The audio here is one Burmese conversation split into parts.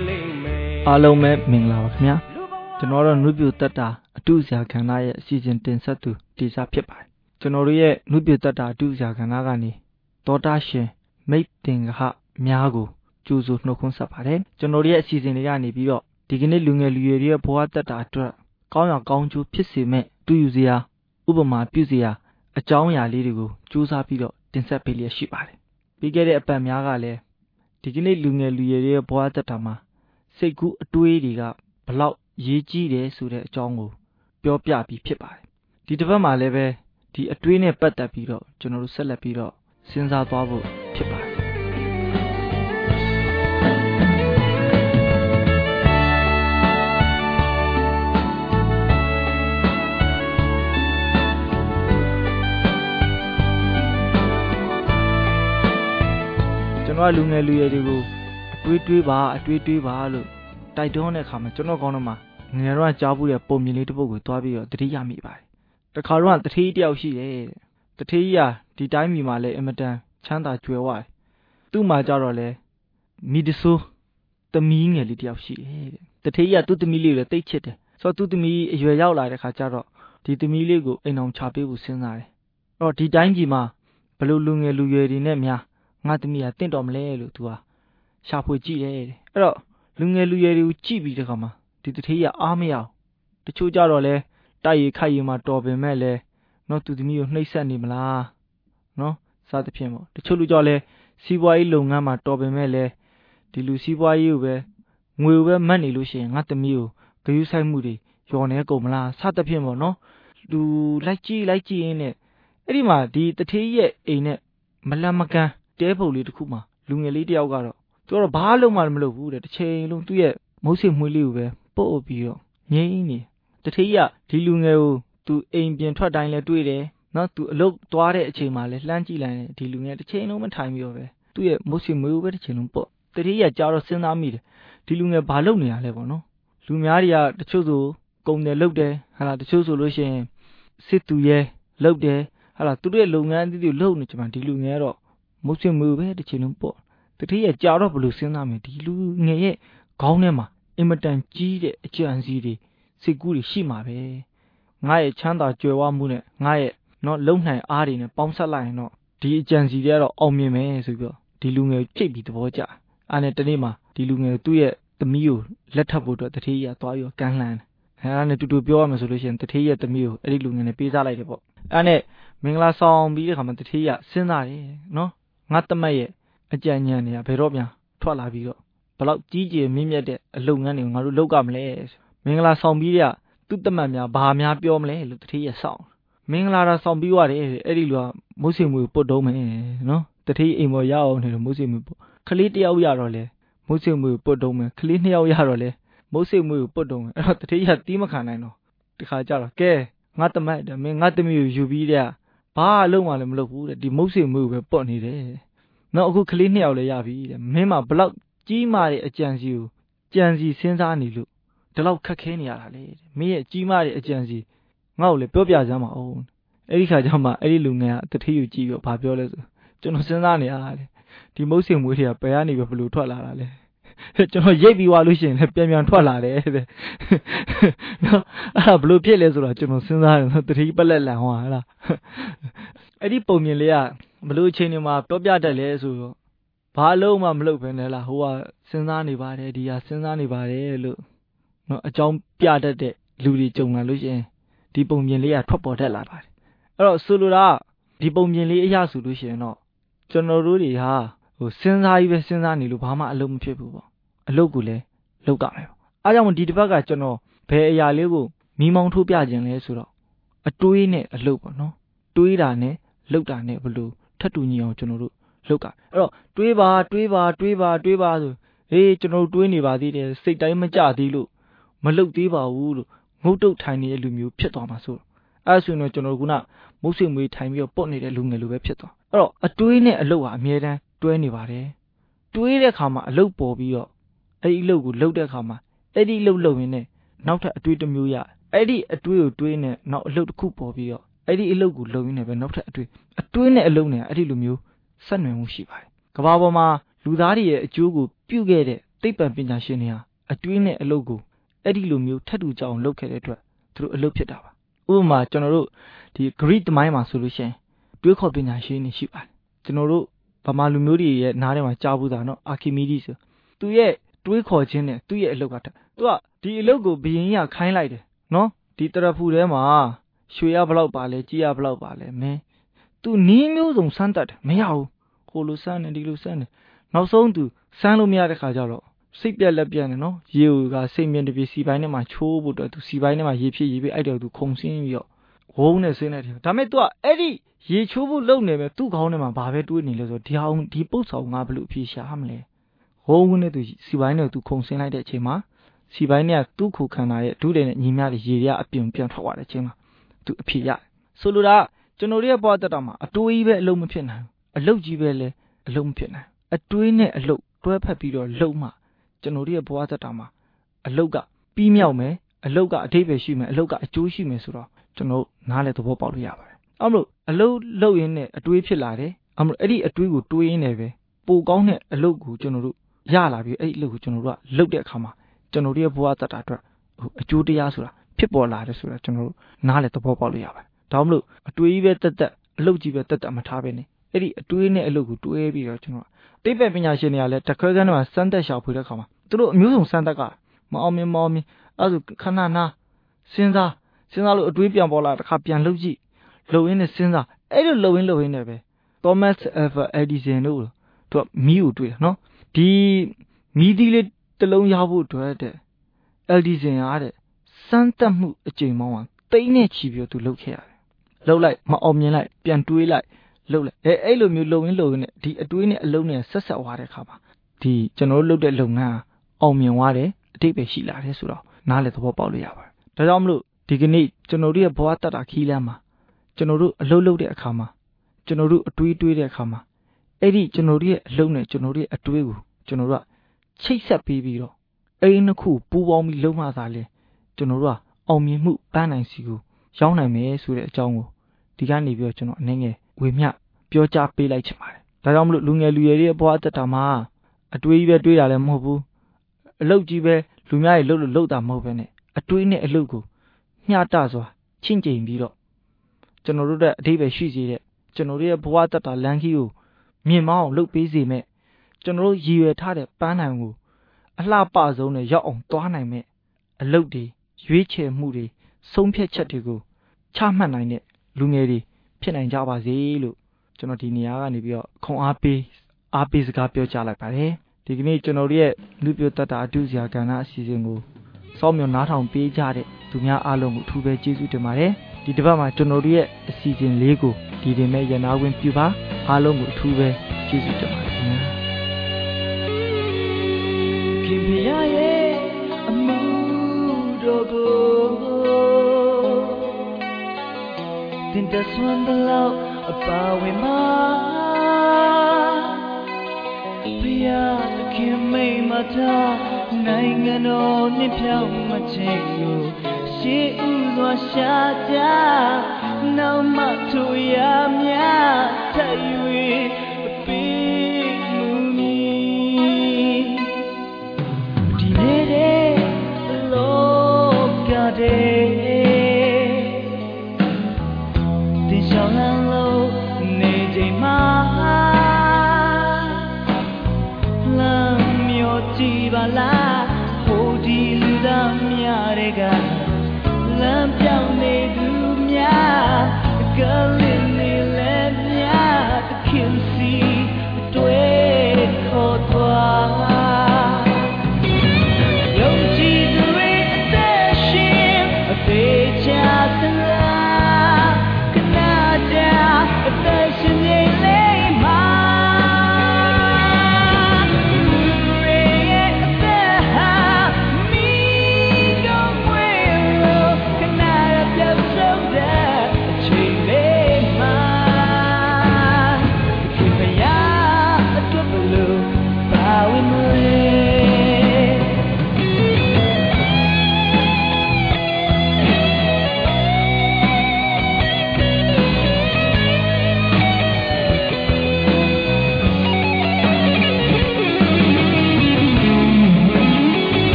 အားလုံးပဲမင်္ဂလာပါခင်ဗျာကျွန်တော်တို့နုပြတ္တာအတုဇာခန္ဓာရဲ့အစီအစဉ်တင်ဆက်သူတေစာဖြစ်ပါတယ်ကျွန်တော်တို့ရဲ့နုပြတ္တာအတုဇာခန္ဓာကနေသောတာရှင်မိတ်တင်ကဟများကိုကြိုးစိုးနှုတ်ခွန်းဆက်ပါတယ်ကျွန်တော်တို့ရဲ့အစီအစဉ်တွေကနေပြီးတော့ဒီကနေ့လူငယ်လူရွယ်တွေရဲ့ဘဝတ္တာအတွက်ကောင်းရကောင်းကျိုးဖြစ်စေမဲ့တူယူစရာဥပမာပြုစရာအကြောင်းအရာလေးတွေကိုစူးစမ်းပြီးတော့တင်ဆက်ပေးလျက်ရှိပါတယ်ပြီးခဲ့တဲ့အပတ်များကလည်းဒီကနေ့လူငယ်လူရွယ်တွေရဲ့ဘဝတ္တာမှာစိတ်ကူးအတွေးတွေကဘလောက်ရေးကြီးတယ်ဆိုတဲ့အကြောင်းကိုပြောပြပြီးဖြစ်ပါတယ်ဒီတစ်ပတ်မှာလည်းပဲဒီအတွေးနဲ့ပတ်သက်ပြီးတော့ကျွန်တော်တို့ဆက်လက်ပြီးတော့စဉ်းစားသွားဖို့ဖြစ်ပါတယ်ကျွန်တော်လူငယ်လူရွယ်တွေကိုအတွေးပါလို့တိုက်တွန်းတဲ့အခါမှာကျွန်တော်ကောင်းတော့မှငယ်တော့ကြားဘူးတဲ့ပုံမြင်လေးတစ်ပုဒ်ကိုတွားပြီးတော့သတိရမိပါတယ်တခါတော့တထေးတယောက်ရှိတယ်တထေးကြီးကဒီတိုင်းပြည်မှာလည်းအင်မတန်ချမ်းသာကြွယ်ဝတယ်သူ့မှာကြတော့လေမိတဆိုးသမီးငယ်လေးတယောက်ရှိတယ်တထေးကြီးကသူ့သမီးလေးကိုတိတ်ချစ်တယ်ဆိုတော့သူ့သမီးအရွယ်ရောက်လာတဲ့ခါကျတော့ဒီသမီးလေးကိုအိမ်အောင်ချပေးဖို့စဉ်းစားတယ်အဲ့တော့ဒီတိုင်းပြည်မှာဘလို့လူငယ်လူရွယ်တွေနဲ့များငါသမီးကတင့်တော်မလဲလို့သူကရှာဖွေကြည့်တယ်အဲ့တော့လူငယ်လူရွယ်တွေကိုကြည့်ပြီးတဲ့ခါမှာဒီတထေးကြီးအားမရအောင်တချို့ကြတော့လဲတိုက်ရခိုက်ရမှာတော်ပင်မဲ့လဲနော်သူသမီးကိုနှိပ်စက်နေမလားနော်စသဖြင့်ပေါ့တချို့လူကြောင့်လဲစီးပွားရေးလုပ်ငန်းမှာတော်ပင်မဲ့လဲဒီလူစီးပွားရေးကိုပဲငွေကိုပဲမှတ်နေလို့ရှိရင်ငါသမီးကိုဂရုစိုက်မှုတွေလျော်နေကုန်မလားစသဖြင့်ပေါ့နော်လူလိုက်ကြည့်ရင်းနဲ့အဲ့ဒီမှာဒီတထေးကြီးရဲ့အိမ်နဲ့မလန့်မကန်းတဲပုံလေးတစ်ခုမှာလူငယ်လေးတယောက်ကတော့သူကတော့ဘာလုံးမှမလုပ်ဘူးတဲ့တစ်ချိန်လုံးသူ့ရဲ့မုတ်စိမွှေးလေးကိုပဲပုတ်ပြီးတော့ငိမ့်နေတထေးကြီးကဒီလူငယ်ကိုသူအိမ်ပြင်ထွက်တိုင်းလဲတွေ့တယ်နော်သူအလုပ်သွားတဲ့အချိန်မှာလဲလှမ်းကြည့်လိုက်တယ်ဒီလူငယ်တစ်ချိန်လုံးမထိုင်ပြီးတော့ပဲသူ့ရဲ့မုတ်စိမွှေးကိုပဲတစ်ချိန်လုံးပုတ်တထေးကြီးကကြားတော့စဉ်းစားမိတယ်ဒီလူငယ်ဘာလုပ်နေရလဲပေါ့နော်လူများတွေကတချို့ဆိုကုန်တယ်လုပ်တယ်ဟာလားတချို့ဆိုလို့ရှိရင်စစ်သူရဲလုပ်တယ်ဟာလားသူတို့ရဲ့လုပ်ငန်းအသီးသီးလုပ်နေကြမှာဒီလူငယ်ကတော့မုတ်စိမွှေးကိုပဲတစ်ချိန်လုံးပုတ်တထေးကြီးကြားတော့ဘလို့စဉ်းစားမိဒီလူငယ်ရဲ့ခေါင်းထဲမှာအင်မတန်ကြီးတဲ့အကြံစီတွေစိတ်ကူးတွေရှိမှာပဲငါရဲ့ချမ်းသာကြွယ်ဝမှုနဲ့ငါရဲ့နော်လုံနိုင်အားတွေနဲ့ပေါင်းဆက်လိုက်ရင်တော့ဒီအကြံစီတွေကတော့အောင်မြင်မယ်ဆိုပြီးတော့ဒီလူငယ်ကြိတ်ပြီးသဘောကျအားနဲ့တနေ့မှာဒီလူငယ်သူ့ရဲ့သမီးကိုလက်ထပ်ဖို့အတွက်တထေးကြီးကသွားပြီးတော့ကမ်းလှမ်းတယ်အဲ့ဒါနဲ့တူတူပြောရမယ်ဆိုလို့ရှိရင်တထေးရဲ့သမီးကိုအဲ့ဒီလူငယ်နဲ့ပေးစားလိုက်တယ်ပေါ့အဲ့နဲ့မင်္ဂလာဆောင်ပြီးတဲ့ခါမှာတထေးကြီးကစဉ်းစားတယ်နော်ငါတမက်ရဲ့အကြံဉာဏ်တွေကဘယ်တော့မှထွက်လာပြီးတော့ဘလောက်ကြီးကျယ်မြင့်မြတ်တဲ့အလုပ်ငန်းတွေကိုငါတို့လုပ်ကြမလဲမင်္ဂလာဆောင်ပြီးတဲ့သူ့တမက်များဘာများပြောမလဲလို့တထေးရဆောင်မင်္ဂလာတာဆောင်ပြီးရတယ်အဲ့ဒီလူကမုတ်စိမွေပုတ်တုံးမယ်နော်တထေးအိမ်ပေါ်ရအောင်နေလို့မုတ်စိမွေပုတ်ခလေးတယောက်ရတော့လေမုတ်စိမွေပုတ်တုံးမယ်ခလေးနှစ်ယောက်ရတော့လေမုတ်စိမွေကိုပုတ်တုံးမယ်အဲ့တော့တထေးရတီးမခံနိုင်တော့ဒီခါကျတော့ကဲငါတမက်တယ်မင်းငါသမီးကိုယူပြီးတဲ့ဘာအလုပ်မှလည်းမလုပ်ဘူးတဲ့ဒီမုတ်စိမွေကိုပဲပုတ်နေတယ်နော်အခုခလေးနှစ်ယောက်လည်းရပြီတဲ့မင်းမဘလောက်ကြီးမားတဲ့အကြံစီကိုကြံစီစဉ်းစားနေလို့ဒီလောက်ခက်ခဲနေရတာလေမင်းရဲ့ကြီးမားတဲ့အကြံစီငါ့ကိုလည်းပြောပြစမ်းပါဦးအဲ့ဒီခါကျမှအဲ့ဒီလူငယ်ကတထေးကိုကြည့်ပြီးဘာပြောလဲဆိုကျွန်တော်စဉ်းစားနေရတယ်ဒီမုတ်စိမွေးတွေကဘယ်ကနေပဲဘလို့ထွက်လာတာလဲကျွန်တော်ရိတ်ပြီးွားလို့ရှိရင်လည်းပြန်ထွက်လာတယ်တဲ့နော်အဲ့ဒါဘလို့ဖြစ်လဲဆိုတော့ကျွန်တော်စဉ်းစားတယ်တထေးပလက်လန်ဟောဟလားအဲ့ဒီပုံမြင်လေးကဘလို့အချိန်တွေမှာပြောပြတတ်လဲဆိုတော့ဘာလုံးမှမလုပ်ဘဲနဲ့လားဟိုကစဉ်းစားနေပါတယ်ဒီဟာစဉ်းစားနေပါတယ်လို့နော်အကြောင်းပြတတ်တဲ့လူတွေကြုံလာလို့ရှိရင်ဒီပုံပြင်လေးကထွက်ပေါ်တတ်လာပါတယ်အဲ့တော့ဆိုလိုတာဒီပုံပြင်လေးအရာဆိုလို့ရှိရင်တော့ကျွန်တော်တို့တွေဟာဟိုစဉ်းစားပြီးပဲစဉ်းစားနေလို့ဘာမှအလုပ်မဖြစ်ဘူးပေါ့အလုပ်ကိုလည်းလုပ်ကြမယ်ပေါ့အားကြောင့်ဒီတစ်ပတ်ကကျွန်တော်ဘယ်အရာလေးကိုမီးမောင်းထိုးပြခြင်းလဲဆိုတော့အတွေးနဲ့အလုပ်ပေါ့နော်တွေးတာနဲ့လုပ်တာနဲ့ဘလို့ထပ်တူညီအောင်ကျွန်တော်တို့လုပ်ကြအဲ့တော့တွေးပါဆိုဟေးကျွန်တော်တို့တွေးနေပါသေးတယ်စိတ်တိုင်းမကြသေးလို့မလုပ်သေးပါဘူးလို့ငုတ်တုတ်ထိုင်နေတဲ့လူမျိုးဖြစ်သွားမှာဆိုအဲ့ဆိုရင်တော့ကျွန်တော်တို့ကမုတ်စိမွေးထိုင်ပြီးတော့ပုတ်နေတဲ့လူငယ်လိုပဲဖြစ်သွားအဲ့တော့အတွေးနဲ့အလုပ်ဟာအမြဲတမ်းတွဲနေပါတယ်တွေးတဲ့အခါမှာအလုပ်ပေါ်ပြီးတော့အဲ့ဒီအလုပ်ကိုလုပ်တဲ့အခါမှာအဲ့ဒီအလုပ်လုပ်ရင်းနဲ့နောက်ထပ်အတွေးတစ်မျိုးရအဲ့ဒီအတွေးကိုတွေးနေနောက်အလုပ်တစ်ခုပေါ်ပြီးတော့အဲ့ဒီအလုပ်ကိုလုပ်ရင်းနဲ့ပဲနောက်ထပ်အတွေးနဲ့အလုပ်နဲ့အဲ့ဒီလိုမျိုးဆက်နွယ်မှုရှိပါတယ်ကမ္ဘာပေါ်မှာလူသားတွေရဲ့အကျိုးကိုပြုခဲ့တဲ့သိပ္ပံပညာရှင်တွေဟာအတွေးနဲ့အလုပ်ကိုအဲ့ဒီလိုမျိုးထပ်တူကြအောင်လုပ်ခဲ့တဲ့အတွက်သူတို့အလုပ်ဖြစ်တာပါဥပမာကျွန်တော်တို့ဒီ Greek သမိုင်းမှာဆိုလို့ရှိရင်တွေးခေါ်ပညာရှင်တွေရှိပါတယ်ကျွန်တော်တို့ဗမာလူမျိုးတွေရဲ့နားထဲမှာကြားဘူးတာနော်အာခီမီဒီစ်သူရဲ့တွေးခေါ်ခြင်းနဲ့သူ့ရဲ့အလုပ်ကသူကဒီအလုပ်ကိုဘယင်းကြီးကခိုင်းလိုက်တယ်နော်ဒီတရဖူထဲမှာရွှေရဘလောက်ပါလဲကြီးရဘလောက်ပါလဲမင်းသူနီးမျိုးစုံစမ်းတတ်တယ်မရဘူးဟိုလိုစမ်းတယ်ဒီလိုစမ်းတယ်နောက်ဆုံးသူစမ်းလို့မရတဲ့ခါကျတော့စိတ်ပြက်လက်ပြက်နေနော်ရေကစိတ်မြင့်တပြေစီပိုင်းထဲမှာချိုးဖို့အတွက်သူစီပိုင်းထဲမှာရေဖြစ်အဲ့တော့သူခုန်ဆင်းပြီးတော့ဝုန်းနဲ့ဆင်းနေတယ်ဒါမဲ့သူကအဲ့ဒီရေချိုးဖို့လုပ်နေပဲသူ့ခေါင်းထဲမှာဘာပဲတွေးနေလဲဆိုဒီပုတ်ဆောင်ငါဘယ်လိုအပြေရှာမလဲဝုန်းနဲ့သူစီပိုင်းနဲ့သူခုန်ဆင်းလိုက်တဲ့အချိန်မှာစီပိုင်းနဲ့သူ့ခုခန္ဓာရဲ့ဒုတယ်နဲ့ညီမျှတဲ့ရေတွေကအပြင်ပြန်ထွက်သွားတဲ့အချိန်မှာသူအဖြေရဆိုလိုတာကျွန်တော်တို့ရဲ့ဘဝတက်တာမှာအတွေးကြီးပဲအလုံးမဖြစ်နိုင်ဘူးအလုတ်ကြီးပဲလဲအလုံးမဖြစ်နိုင်အတွေးနဲ့အလုတ်တွဲဖက်ပြီးတော့လှုပ်မှကျွန်တော်တို့ရဲ့ဘဝတက်တာမှာအလုတ်ကပြီးမြောက်မယ်အလုတ်ကအဓိပ္ပာယ်ရှိမယ်အလုတ်ကအကျိုးရှိမယ်ဆိုတော့ကျွန်တော်နားလဲသဘောပေါက်လို့ရပါတယ်အဲ့လိုအလုတ်လှုပ်ရင်းနဲ့အတွေးဖြစ်လာတယ်အဲ့ဒီအတွေးကိုတွေးရင်းနဲ့ပဲပိုကောင်းတဲ့အလုတ်ကိုကျွန်တော်တို့ရလာပြီးအဲ့ဒီအလုတ်ကိုကျွန်တော်တို့ကလှုပ်တဲ့အခါမှာကျွန်တော်တို့ရဲ့ဘဝတက်တာအတွက်အကျိုးတရားဆိုတာဖြစ်ပေါ်လာတယ်ဆိုတာကျွန်တော်တို့နားလဲသဘောပေါက်လို့ရပါတယ်ဒါမှမဟုတ်အတွေးကြီးပဲတက်အလုတ်ကြီးပဲတက်မထားပဲနဲ့အဲ့ဒီအတွေးနဲ့အလုတ်ကိုတွေးပြီးတော့ကျွန်တော်သိပ္ပံပညာရှင်တွေကလည်းတခွဲကန်းထဲမှာစမ်းသပ်ရှာဖွေတဲ့အခါမှာသူတို့အမျိုးစုံစမ်းသပ်ကမအောင်မြင်အဲ့ဒါခဏနာစဉ်းစားလို့အတွေးပြန်ပေါ်လာတစ်ခါပြန်လှုပ်ကြည့်လှုပ်ရင်းနဲ့စဉ်းစားအဲ့လိုလှုပ်ရင်းနဲ့ပဲ Thomas Alva Edison တို့သူကမီးကိုတွေးတာနော်ဒီမီးသီးလေးတစ်လုံးရဖို့အတွက်တဲ့ Edison ကတဲ့စမ်းသပ်မှုအကြိမ်ပေါင်းသိန်းနဲ့ချီပြီးသူလှုပ်ခဲ့ရတယ်လှုပ်လိုက်မအောင်မြင်လိုက်ပြန်တွေးလိုက်လှုပ်လိုက်အဲ့လိုမျိုးလှုပ်ရင်းနဲ့ဒီအတွေးနဲ့အလုံးနဲ့ဆက်သွားတဲ့အခါမှာဒီကျွန်တော်တို့လုပ်တဲ့လုပ်ငန်းအောင်မြင်သွားတယ်အတိတ်ပဲရှိလာတယ်ဆိုတော့နားလည်သဘောပေါက်လို့ရပါတယ်ဒါကြောင့်မလို့ဒီကနေ့ကျွန်တော်တို့ရဲ့ဘဝတက်တာခီးလမ်းမှာကျွန်တော်တို့အလုပ်လုပ်တဲ့အခါမှာကျွန်တော်တို့အတွေးတဲ့အခါမှာအဲ့ဒီကျွန်တော်တို့ရဲ့အလုပ်နဲ့ကျွန်တော်တို့ရဲ့အတွေးကိုကျွန်တော်တို့ကချိတ်ဆက်ပြီးတော့အဲ့ဒီနှစ်ခုပူးပေါင်းပြီးလုပ်မှသာလေကျွန်တော်တို့ကအောင်မြင်မှုပန်းနိုင်စီကိုရောက်နိုင်မယ်ဆိုတဲ့အကြောင်းကိုဒီကနေပြီးတော့ကျွန်တော်အနေငယ်ဝေမျှပြောကြားပေးလိုက်ချင်ပါတယ်ဒါကြောင့်မလို့လူငယ်လူရွယ်တွေရဲ့ဘဝတက်တာမှာအတွေးကြီးပဲတွေးတာလည်းမဟုတ်ဘူးအလုပ်ကြီးပဲလူများတွေလုပ်တာမဟုတ်ပဲနဲ့အတွေးနဲ့အလုပ်ကိုမျှတစွာချင့်ချိန်ပြီးတော့ကျွန်တော်တို့တဲ့အဓိပ္ပာယ်ရှိစေတဲ့ကျွန်တော်တို့ရဲ့ဘဝတက်တာလမ်းကြီးကိုမြင့်မောင်းအောင်လုပ်ပေးစေမဲ့ကျွန်တော်တို့ရည်ရွယ်ထားတဲ့ပန်းနိုင်ကိုအလှပဆုံးနဲ့ရောက်အောင်သွားနိုင်မဲ့အလုပ်တွေရွေးချယ်မှုတွေဆုံးဖြတ်ချက်တွေကိုချမှတ်နိုင်တဲ့လူငယ်တွေဖြစ်နိုင်ကြပါစေလို့ကျွန်တော်ဒီနေရာကနေပြီးတော့ခွန်အားပေးစကားပြောကြားလိုက်ပါတယ်ဒီကနေ့ကျွန်တော်တို့ရဲ့လူပြတတ်တာအတူစရာကဏ္ဍအစီအစဉ်ကိုစောင့်မျှော်နားထောင်ပေးကြတဲ့သူများအားလုံးကိုအထူးပဲကျေးဇူးတင်ပါတယ်ဒီတစ်ပတ်မှာကျွန်တော်တို့ရဲ့အစီအစဉ်လေးကိုဒီတင်မဲ့ရနာဝင်ပြုပါအားလုံးကိုအထူးပဲကျေးဇူးတင်ပါတယ်ခင်ဗျာရဲ့အမှုတော်ကိုတင်တဆွမ်းတဲ့လောက်အပါဝင်မှာဘုရားသခင်မိတ်မထားနိုင်ငံတော်နှစ်ပြောင်းမချင်းကိုရှေးဥစွာရှာကြနောက်မှသူရမြတ်ထ၍ပေးမှုမည်ဒီနေ့လောကတဲ့တင်ရှောင်းလန်းလို့နေချိန်မှာကြည်ပါလားဟိုဒီလူသားများတွေကလမ်းပြောင်းနေသူများကလေးနေလဲများသခင်စီတွေ့ခေါ်သွားယုံကြည်သူတွေအသက်ရှင်အသေးချာသလားခဏကြာအသက်ရှင်နေလေမှာ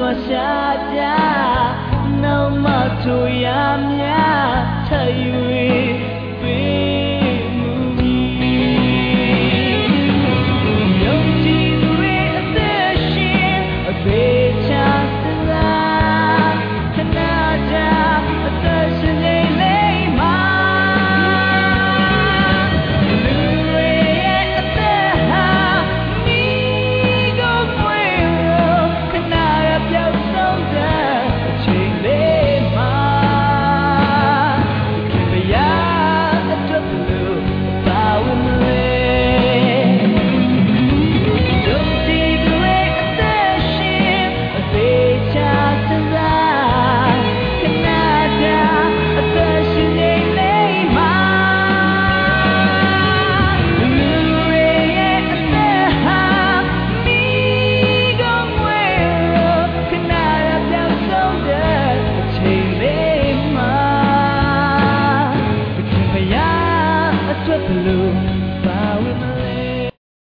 我下家，那么突然呀，才以为对。